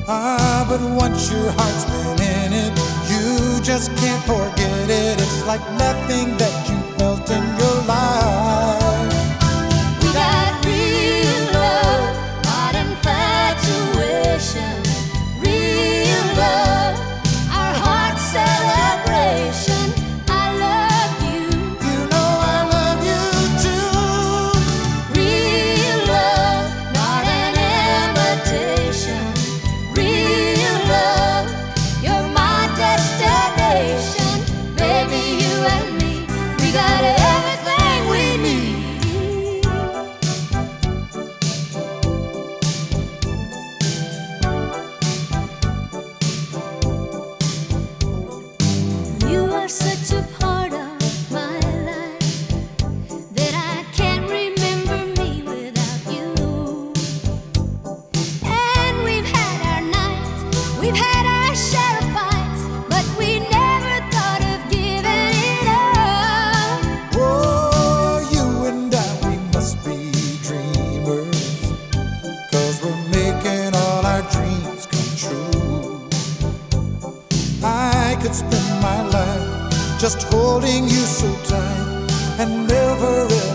Ah, but once your heart's been in it, you just can't forget it. It's like nothing that you felt in your life. We got real love, not infatuation. Real love, our heart's celebration. I love you. You know I love you too. Real love, not an imitation. Real love, you're my destination. Baby, you and me, we got everything we need. You are such a part of my life that I can't remember me without you. And we've had our nights, we've had our share of fights, but we never thought of giving it up. Oh, you and I, we must be dreamers, 'cause we're making all our dreams come true. I could spend my life just holding you so tight and never